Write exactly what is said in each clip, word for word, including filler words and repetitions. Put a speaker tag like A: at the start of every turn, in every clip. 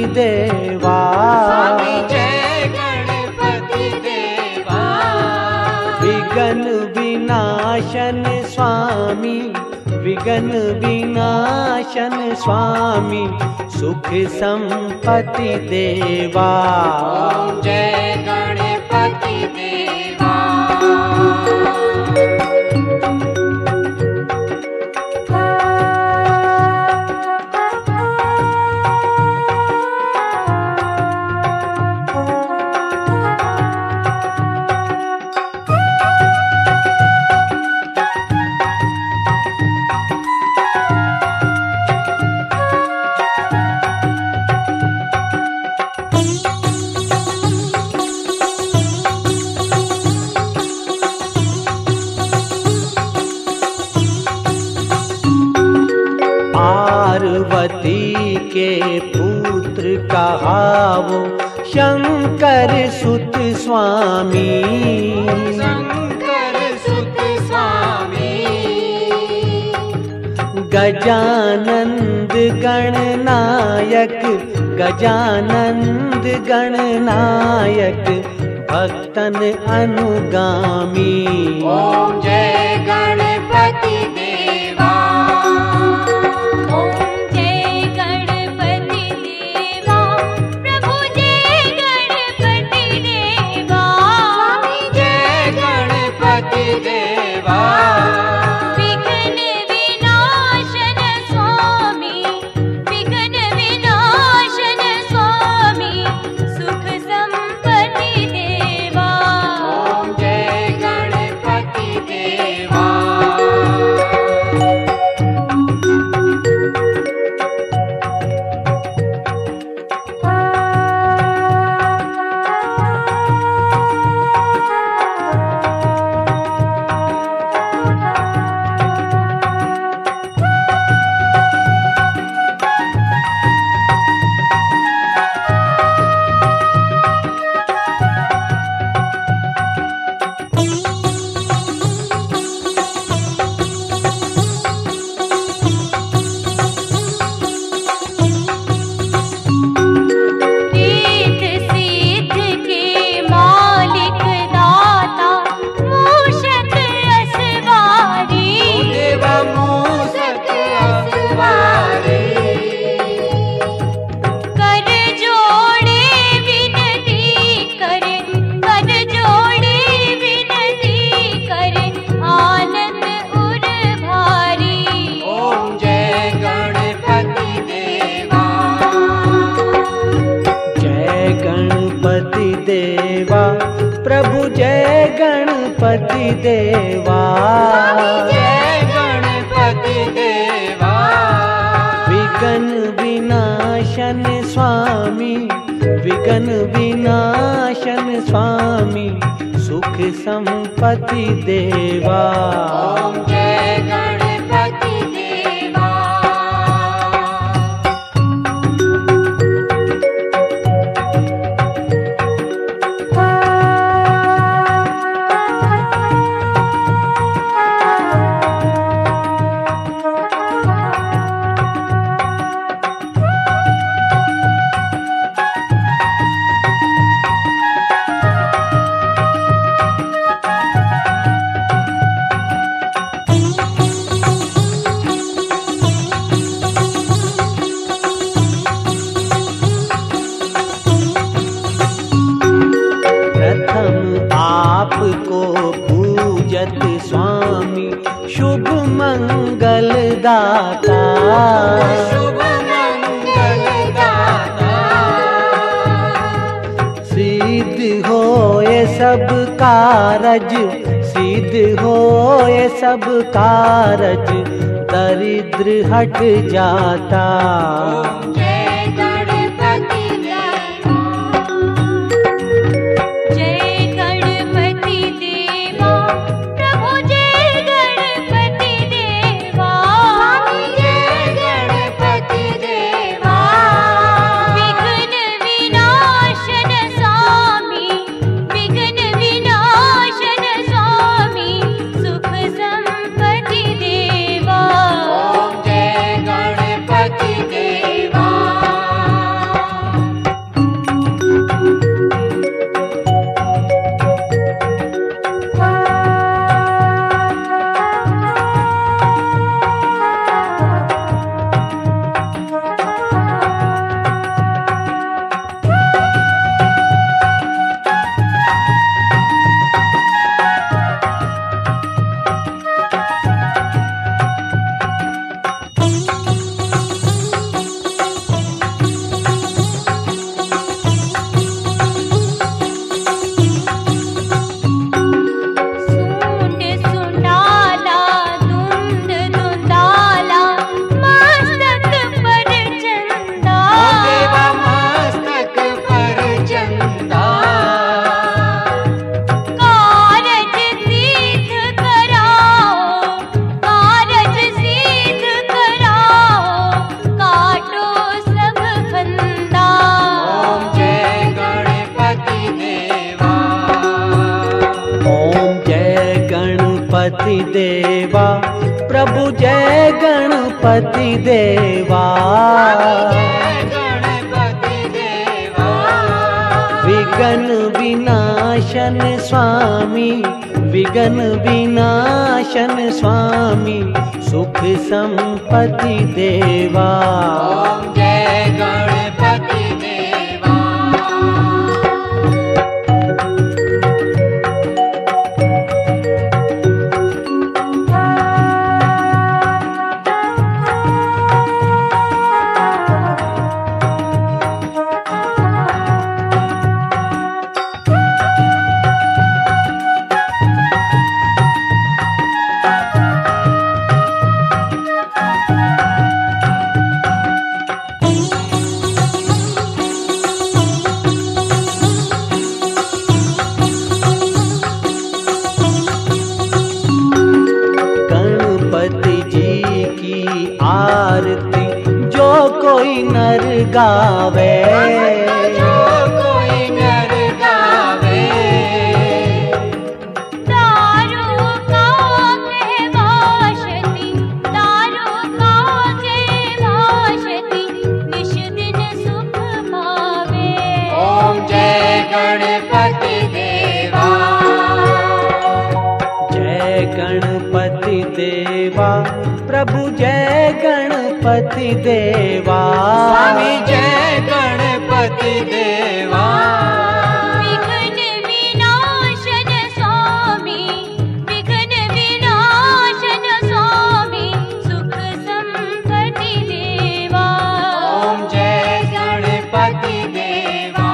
A: देवा।
B: स्वामी जय गणपति देवा।
A: विघ्न विनाशन स्वामी, विघ्न विनाशन स्वामी, सुख संपत्ति देवा।
B: ओम जय गणपति देवा।
A: पार्वती के पुत्र कहावो शंकर सुत स्वामी।
B: शंकर सुत स्वामी।
A: गजानंद गणनायक, गजानंद गणनायक, भक्तन अनुगामी।
B: ओम जय गणपति देवा। देवा
C: विघ्न विनाशन स्वामी, विघ्न विनाशन स्वामी, सुख संपत्ति देवा।
B: ओम जय गणपति देवा।
A: प्रभु जय गणपति देवा।
B: जय गणपति देवा।
A: विघ्न विनाशन स्वामी, विघ्न विनाशन स्वामी, सुख संपत्ति देवा।
B: ओम जय गणपति देवा।
A: आपको पूजत स्वामी, शुभ मंगल दाता।
B: शुभ मंगल दाता।
A: सिद्ध होए सब कारज, सिद्ध होए सब कारज, दरिद्र हट जाता।
B: देवा।
A: गणपति देवा प्रभु जय गणपति देवा
B: गणपति देवा
A: विघ्न विनाशन स्वामी विघ्न विनाशन स्वामी सुख संपत्ति देवा
B: ओम जय गणपति देवा
A: आरती जो कोई नर गावे
B: जो कोई नर गावे
C: दारू का के भाषति दारू का के भाषति निश दिन सुख पावे
B: ओम जय गणपति देवा
A: जय गणपति देवा प्रभु जय गणपति देवा
B: स्वामी जय गणपति देवा
C: विघ्न विनाशन स्वामी विघ्न विनाशन स्वामी सुख संपत्ति देवा
B: ओम जय गणपति देवा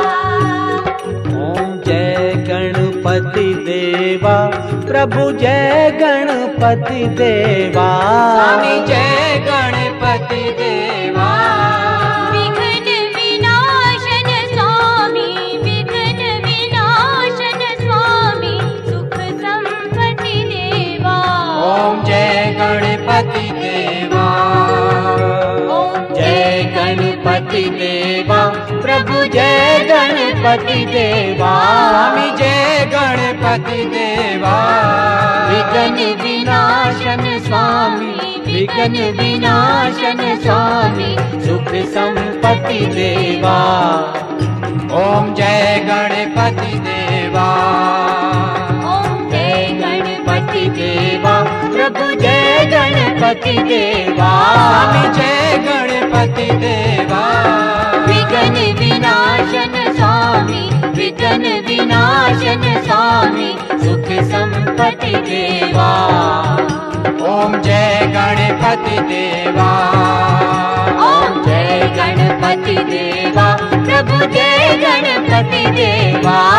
A: ओम जय गणपति देवा प्रभु जय गणपति देवा
B: स्वामी जय गणपति देवा
C: विघ्न विनाशन स्वामी विघ्न विनाशन स्वामी सुख संपत्ति देवा
B: ओम जय गणपति देवा
C: ओम
A: जय गणपति देवा प्रभु जय गणपति देवा
B: स्वामी जय गणपति देवा
A: विघ्न विनाशन स्वामी विघ्न विनाशन स्वामी सुख संपत्ति देवा
B: ओम जय गणपति देवा
C: ओम जय गणपति
A: देवा प्रभु जय गणपति देवा
B: स्वामी जय गणपति देवा
A: विघ्न विनाशन स्वामी विघ्न विनाशन स्वामी सुख संपत्ति देवा
B: ओम जय गणपति देवा
A: ओम जय गणपति देवा प्रभु जय गणपति देवा